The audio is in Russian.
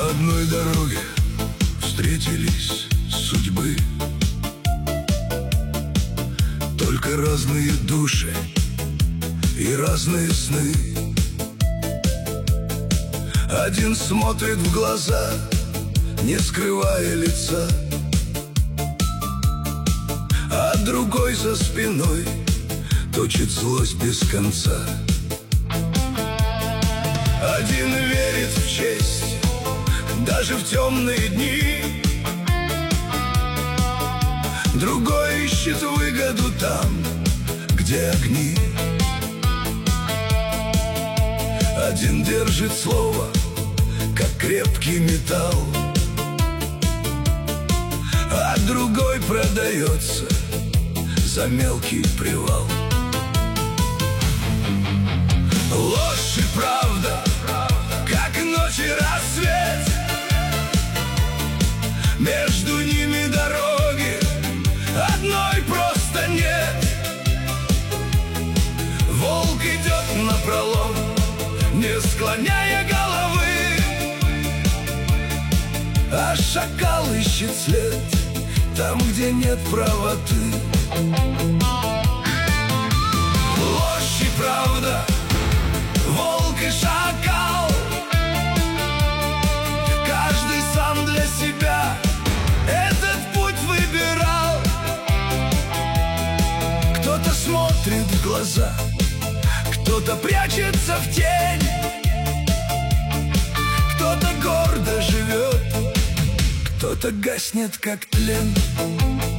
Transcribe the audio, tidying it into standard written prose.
На одной дороге встретились судьбы, только разные души и разные сны. Один смотрит в глаза, не скрывая лица, а другой за спиной точит злость без конца. Один верит в честь даже в темные дни, другой ищет выгоду там, где огни. Один держит слово, как крепкий металл, а другой продается за мелкий привал. Ложь и правда, как ночь и рассвет, между ними дороги одной просто нет. Волк идет напролом, не склоняя головы, а шакал ищет след там, где нет правоты. Ложь и правда, волк и шакал, каждый сам для себя этот путь выбирал. Кто-то смотрит в глаза, кто-то прячется в тень, кто-то гордо живет, кто-то гаснет, как тлен.